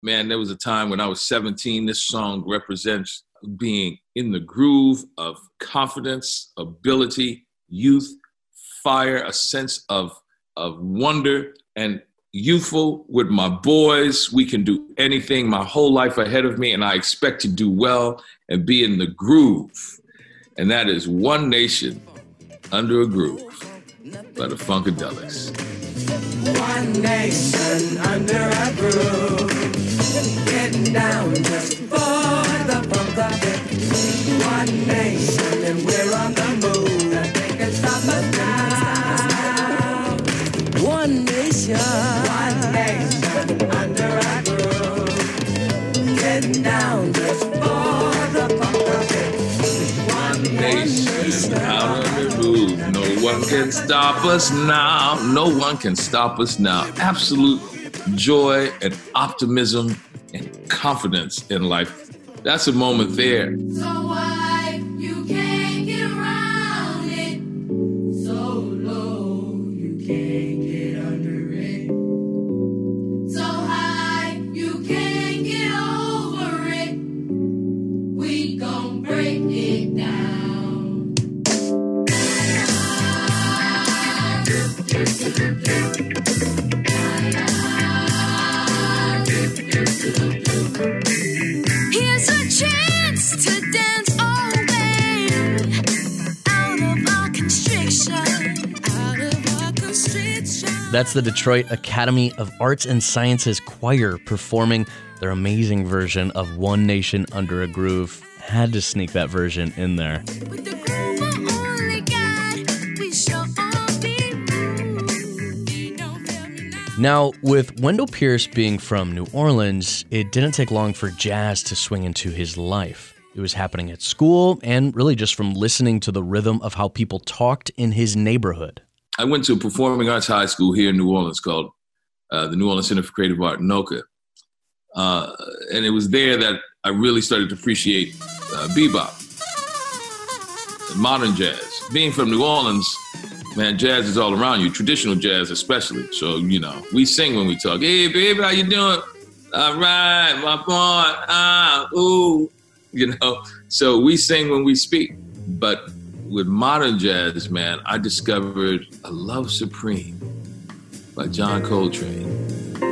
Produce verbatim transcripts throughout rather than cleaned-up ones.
Man, there was a time when I was seventeen. This song represents being in the groove of confidence, ability, youth, fire, a sense of, of wonder, and youthful with my boys. We can do anything, my whole life ahead of me, and I expect to do well and be in the groove. And that is One Nation Under a Groove by the Funkadelics. One nation under a groove, getting down just for the funk of it. One nation and we're on the move, nothing can stop us now. One nation, one nation under a groove, getting down just for the funk of it. One nation out of the groove. No one can stop us now. No one can stop us now. Absolute joy and optimism and confidence in life. That's a moment there. So why you can't get around it? So low you can't get under it. So high you can't get over it. We gon' break it down. Here's a chance to dance all day out of our constriction, out of our constriction. That's the Detroit Academy of Arts and Sciences Choir performing their amazing version of One Nation Under a Groove. Had to sneak that version in there. With the groove of only God, we shall all be moved. Don't fail me now. Now, with Wendell Pierce being from New Orleans, it didn't take long for jazz to swing into his life. It was happening at school and really just from listening to the rhythm of how people talked in his neighborhood. I went to a performing arts high school here in New Orleans called uh, the New Orleans Center for Creative Art, NOCA. Uh, and it was there that I really started to appreciate uh, bebop, modern jazz. Being from New Orleans, man, jazz is all around you, traditional jazz especially. So, you know, we sing when we talk. Hey, baby, how you doing? All right, my boy, ah, ooh. You know, so we sing when we speak. But with modern jazz, man, I discovered A Love Supreme by John Coltrane.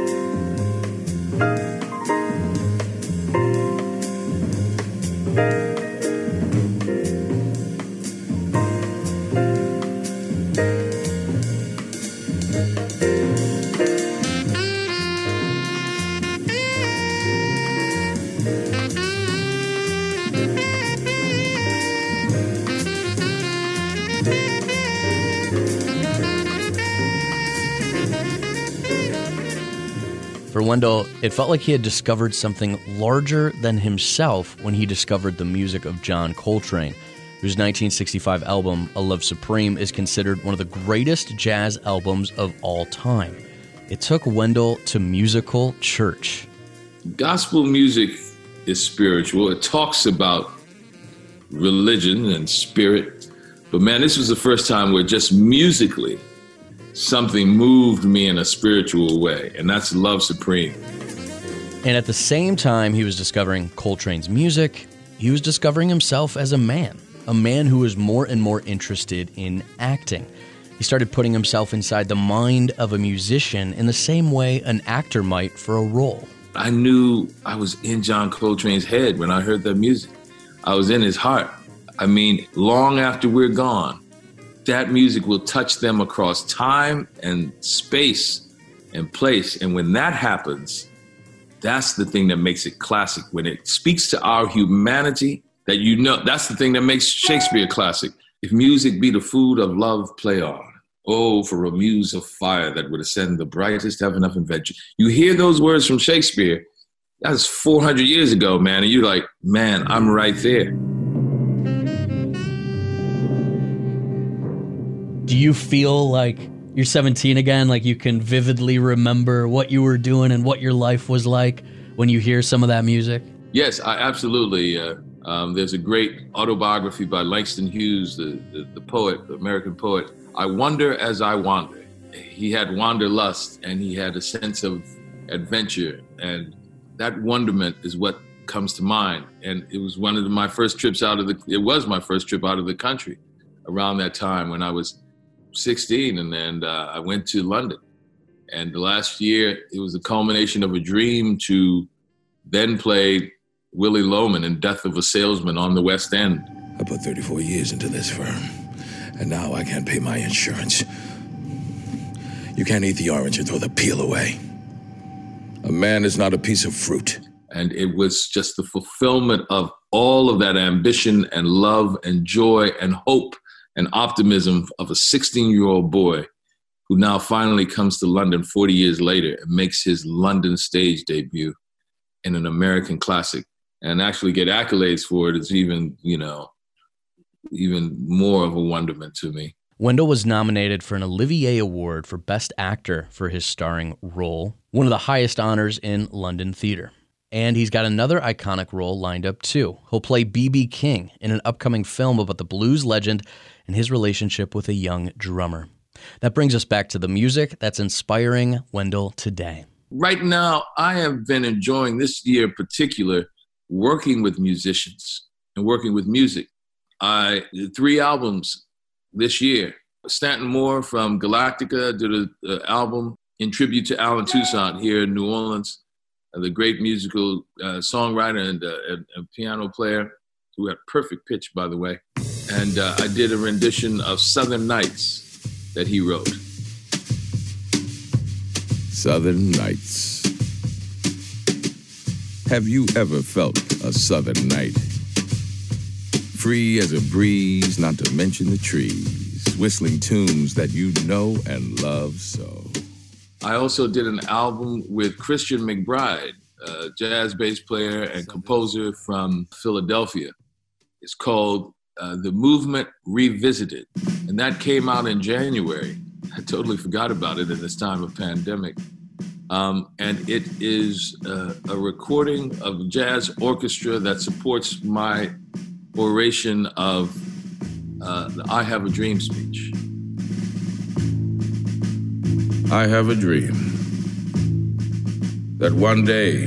For Wendell, it felt like he had discovered something larger than himself when he discovered the music of John Coltrane, whose nineteen sixty-five album, A Love Supreme, is considered one of the greatest jazz albums of all time. It took Wendell to musical church. Gospel music is spiritual. It talks about religion and spirit. But man, this was the first time where just musically something moved me in a spiritual way, and that's Love Supreme. And at the same time he was discovering Coltrane's music, he was discovering himself as a man, a man who was more and more interested in acting. He started putting himself inside the mind of a musician in the same way an actor might for a role. I knew I was in John Coltrane's head when I heard that music. I was in his heart. I mean, long after we're gone, that music will touch them across time and space and place. And when that happens, that's the thing that makes it classic. When it speaks to our humanity, that you know, that's the thing that makes Shakespeare classic. If music be the food of love, play on. Oh, for a muse of fire that would ascend the brightest heaven of invention. You hear those words from Shakespeare, that's four hundred years ago, man. And you're like, man, I'm right there. Do you feel like you're seventeen again, like you can vividly remember what you were doing and what your life was like when you hear some of that music? Yes, I absolutely. Uh, um, there's a great autobiography by Langston Hughes, the, the, the poet, the American poet. I wonder as I wander. He had wanderlust and he had a sense of adventure and that wonderment is what comes to mind. And it was one of the, my first trips out of the, it was my first trip out of the country around that time when I was sixteen. And then uh, I went to London. And the last year, it was the culmination of a dream to then play Willie Loman in Death of a Salesman on the West End. I put thirty-four years into this firm, and now I can't pay my insurance. You can't eat the orange and throw the peel away. A man is not a piece of fruit. And it was just the fulfillment of all of that ambition and love and joy and hope and optimism of a sixteen-year-old boy who now finally comes to London forty years later and makes his London stage debut in an American classic, and actually get accolades for it is even, you know, even more of a wonderment to me. Wendell was nominated for an Olivier Award for Best Actor for his starring role, one of the highest honors in London theater. And he's got another iconic role lined up too. He'll play B B King in an upcoming film about the blues legend and his relationship with a young drummer. That brings us back to the music that's inspiring Wendell today. Right now, I have been enjoying this year in particular working with musicians and working with music. I did three albums this year. Stanton Moore from Galactica did an album in tribute to Alan Toussaint here in New Orleans, uh, the great musical uh, songwriter and, uh, and, and piano player who had perfect pitch, by the way. And uh, I did a rendition of Southern Nights that he wrote. Southern Nights. Have you ever felt a southern night? Free as a breeze, not to mention the trees, whistling tunes that you know and love so. I also did an album with Christian McBride, a jazz bass player and composer from Philadelphia. It's called uh, The Movement Revisited, and that came out in January. I totally forgot about it in this time of pandemic. Um, and it is uh, a recording of a jazz orchestra that supports my oration of uh, the I Have a Dream speech. I have a dream that one day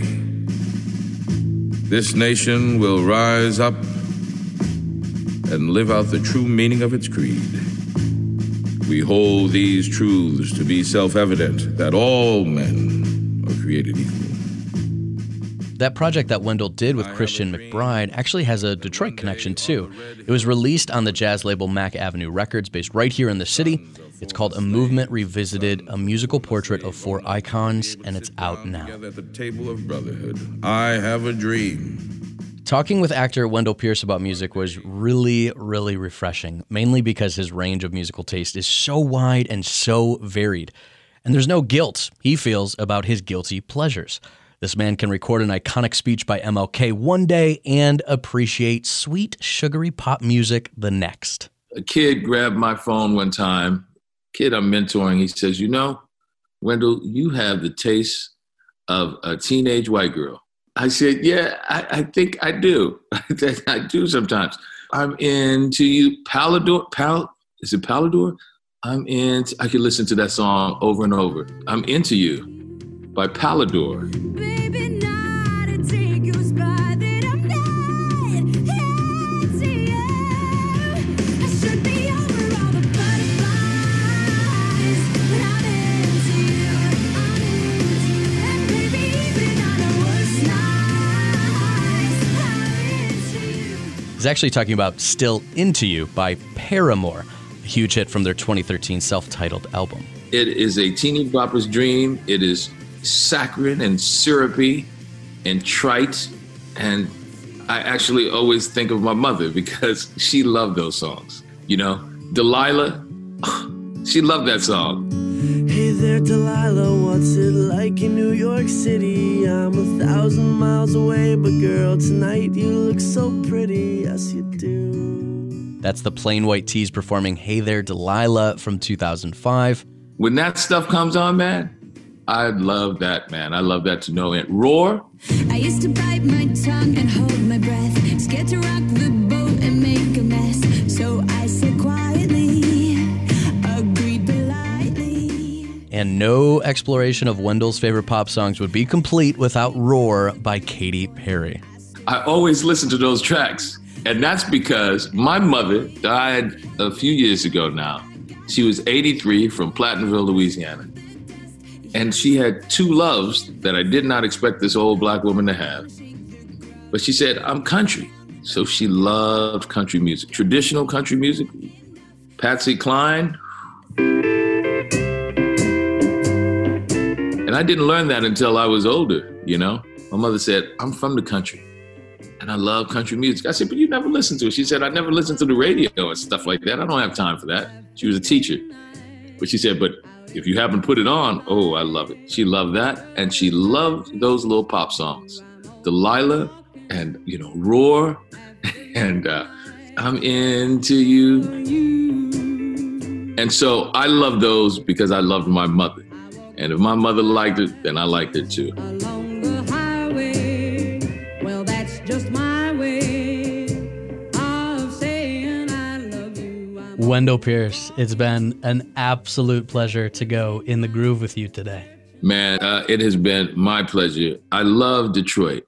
this nation will rise up and live out the true meaning of its creed. We hold these truths to be self-evident, that all men are created equal. That project that Wendell did with Christian McBride actually has a Detroit connection too. It was released on the jazz label Mack Avenue Records, based right here in the city. It's called A Movement Revisited, a musical portrait of four icons, and it's out now. At the table of brotherhood, I have a dream. Talking with actor Wendell Pierce about music was really, really refreshing, mainly because his range of musical taste is so wide and so varied. And there's no guilt, he feels, about his guilty pleasures. This man can record an iconic speech by M L K one day and appreciate sweet, sugary pop music the next. A kid grabbed my phone one time, kid I'm mentoring, he says, you know, Wendell, you have the taste of a teenage white girl. I said, yeah, I, I think I do. I do sometimes. I'm into you. Palador, Pal, is it Palador? I'm into, I could listen to that song over and over. I'm Into You by Palador. Baby, not to take your spot that I'm not into you. I should be over all the butterflies, but I'm into you. I'm into you. And baby, even on the worst nights, I'm into you. He's actually talking about Still Into You by Paramore, a huge hit from their twenty thirteen self-titled album. It is a teeny bopper's dream. It is saccharine and syrupy and trite. And I actually always think of my mother because she loved those songs. You know, Delilah, she loved that song. Hey there, Delilah, what's it like in New York City? I'm a thousand miles away, but girl, tonight you look so pretty, yes you do. That's the Plain White T's performing Hey There, Delilah from two thousand five. When that stuff comes on, man, I love that, man. I love that to no end. Roar. I used to bite my tongue and hold my breath, scared to rock the boat and make a mess. So I said quietly, agreed politely. and no exploration of Wendell's favorite pop songs would be complete without Roar by Katy Perry. I always listen to those tracks, and that's because my mother died a few years ago now. She was eighty-three from Platteville, Louisiana. And she had two loves that I did not expect this old black woman to have. But she said, I'm country. So she loved country music, traditional country music. Patsy Cline. And I didn't learn that until I was older, you know? My mother said, I'm from the country and I love country music. I said, but you never listened to it. She said, I never listened to the radio and stuff like that. I don't have time for that. She was a teacher. But she said, but if you happen to put it on, oh, I love it. She loved that. And she loved those little pop songs. Delilah and, you know, Roar and uh, I'm into you. And so I love those because I loved my mother. And if my mother liked it, then I liked it too. Along the highway, well, that's just my way of saying I love you. I'm Wendell Pierce, it's been an absolute pleasure to go in the groove with you today. Man, uh, it has been my pleasure. I love Detroit.